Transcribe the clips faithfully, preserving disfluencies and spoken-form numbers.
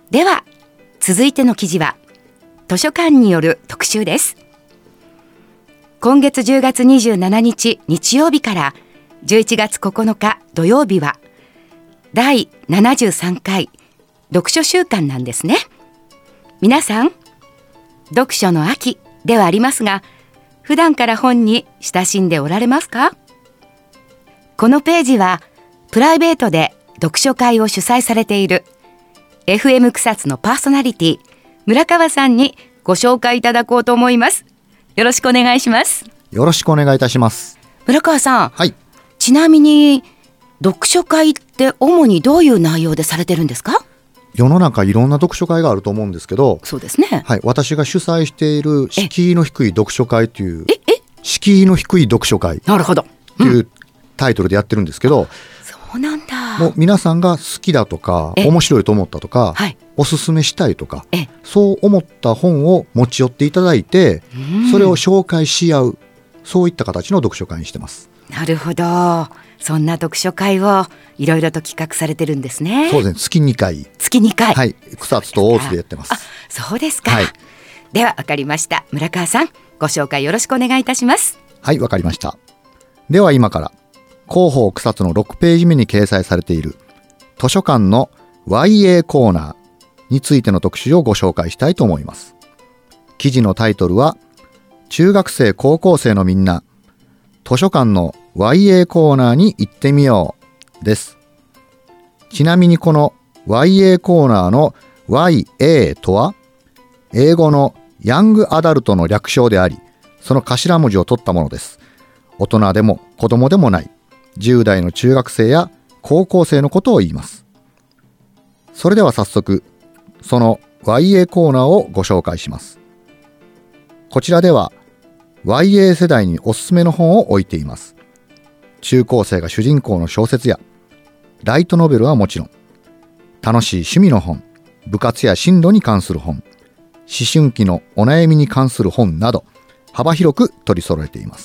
では続いての記事は図書館による特集です。今月じゅうがつにじゅうしちにち日曜日からじゅういちがつここのか土曜日はだいななじゅうさんかい読書週間なんですね。皆さん読書の秋ではありますが、普段から本に親しんでおられますか？このページはプライベートで読書会を主催されている エフエム 草津のパーソナリティ村川さんにご紹介いただこうと思います。よろしくお願いします。 よろしくお願いいたします。 村川さん、 はい、 ちなみに読書会って主にどういう内容でされてるんですか？ 世の中いろんな読書会があると思うんですけど、 そうですね、 はい、私が主催している敷居の低い読書会という、ええ敷居の低い読書会なるほど、 というタイトルでやってるんですけど、 そうなんだ。 もう皆さんが好きだとか面白いと思ったとか、はい、おすすめしたいとか、そう思った本を持ち寄っていただいて、それを紹介し合う、そういった形の読書会にしてます。 なるほど、そんな読書会をいろいろと企画されてるんですね。 そうですね、月にかい月にかい、 はい、草津と大津でやってます。 あ、そうですか、 はい、 では分かりました。村川さん、ご紹介よろしくお願いいたします。 はい、わかりました。では今から広報草津のろくページ目に掲載されている図書館の ワイエー コーナーについての特集をご紹介したいと思います。記事のタイトルは、中学生高校生のみんな図書館の ワイエー コーナーに行ってみようです。ちなみにこの ワイエー コーナーの ワイエー とは英語のヤングアダルトの略称であり、その頭文字を取ったものです。大人でも子供でもないじゅう代の中学生や高校生のことを言います。それでは早速その ワイエー コーナーをご紹介します。こちらでは ワイエー 世代におすすめの本を置いています。中高生が主人公の小説やライトノベルはもちろん、楽しい趣味の本、部活や進路に関する本、思春期のお悩みに関する本など幅広く取り揃えています。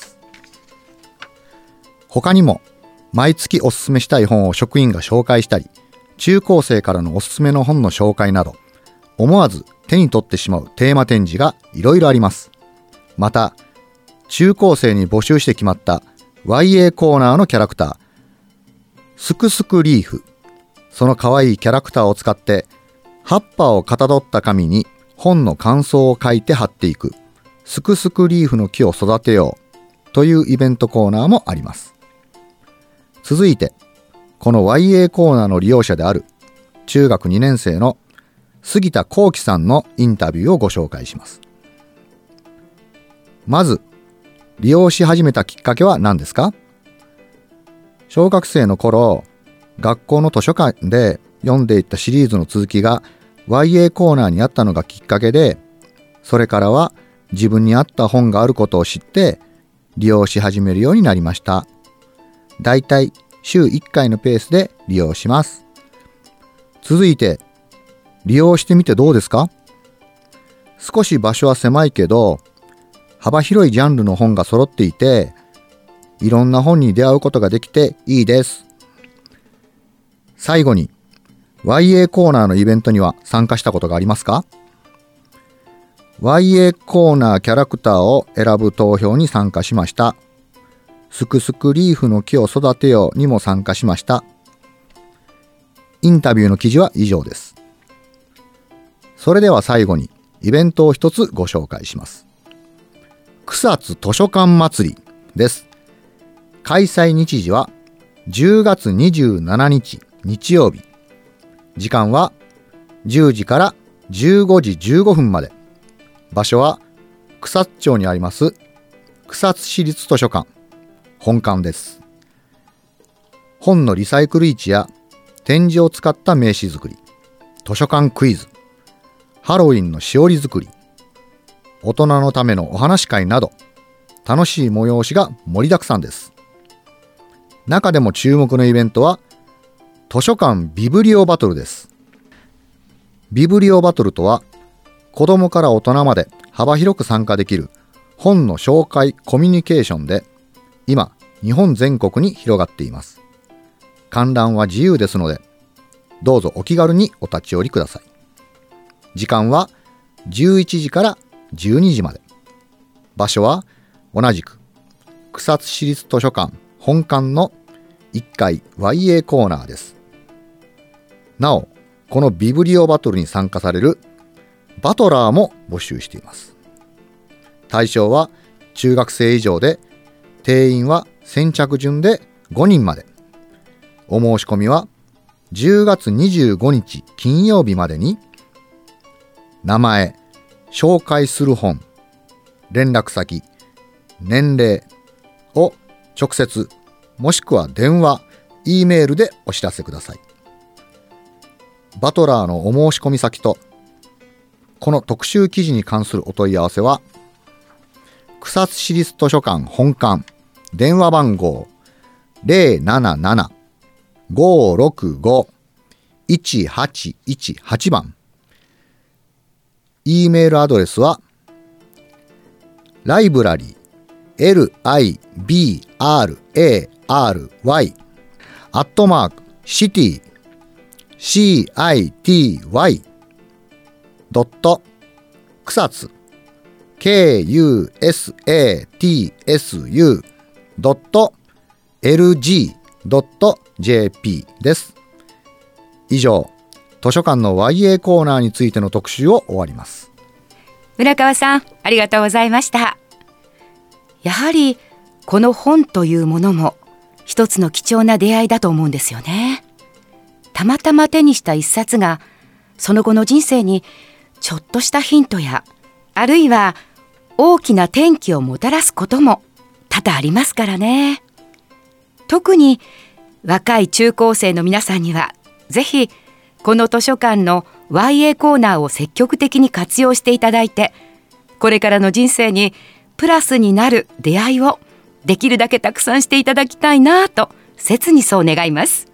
他にも毎月おすすめしたい本を職員が紹介したり、中高生からのおすすめの本の紹介など、思わず手に取ってしまうテーマ展示がいろいろあります。また中高生に募集して決まった ワイエー コーナーのキャラクター、すくすくリーフ、その可愛いキャラクターを使って葉っぱをかたどった紙に本の感想を書いて貼っていく、すくすくリーフの木を育てようというイベントコーナーもあります。続いてこの ワイエー コーナーの利用者である中学にねん生の杉田幸喜さんのインタビューをご紹介します。まず利用し始めたきっかけは何ですか？小学生の頃、学校の図書館で読んでいったシリーズの続きが ワイエー コーナーにあったのがきっかけで、それからは自分に合った本があることを知って利用し始めるようになりました。だいたい週いっかいのペースで利用します。続いて利用してみてどうですか？少し場所は狭いけど幅広いジャンルの本が揃っていて、いろんな本に出会うことができていいです。最後に ワイエー コーナーのイベントには参加したことがありますか？ ワイエー コーナーキャラクターを選ぶ投票に参加しました。すくすくリーフの木を育てようにも参加しました。インタビューの記事は以上です。それでは最後にイベントを一つご紹介します。草津図書館祭りです。開催日時はじゅうがつにじゅうしちにち日曜日。時間はじゅうじからじゅうごじじゅうごふんまで。場所は草津町にあります草津市立図書館本館です。本のリサイクル市や展示を使った名刺作り、図書館クイズ、ハロウィンのしおり作り、大人のためのお話会など楽しい催しが盛りだくさんです。中でも注目のイベントは図書館ビブリオバトルです。ビブリオバトルとは子どもから大人まで幅広く参加できる本の紹介コミュニケーションで、今日本全国に広がっています。観覧は自由ですので、どうぞお気軽にお立ち寄りください。 時間はじゅういちじからじゅうにじまで。場所は同じく草津市立図書館本館のいっかい ワイエー コーナーです。なお、このビブリオバトルに参加されるバトラーも募集しています。対象は中学生以上で、定員は先着順でごにんまで。お申し込みはじゅうがつにじゅうごにち金曜日までに、名前、紹介する本、連絡先、年齢を直接もしくは電話、Eメールでお知らせください。バトラーのお申し込み先とこの特集記事に関するお問い合わせは、草津市立図書館本館電話番号 ゼロなななな ごーろくご いちはちいちはち 番。E メールアドレスはライブラリー エルアイビーアールエーアールワイ アットマークシティ シーアイティーワイ ドット草津 ケーユーエスエーティーエスユー ドットエルジー ドット ジェーピー です。以上、図書館の ワイエー コーナーについての特集を終わります。 村川さん、ありがとうございました。やはりこの本というものも一つの貴重な出会いだと思うんですよね。たまたま手にした一冊がその後の人生にちょっとしたヒントや、あるいは大きな転機をもたらすことも多々ありますからね。特に若い中高生の皆さんにはぜひこの図書館の ワイエー コーナーを積極的に活用していただいて、これからの人生にプラスになる出会いをできるだけたくさんしていただきたいなと切にそう願います。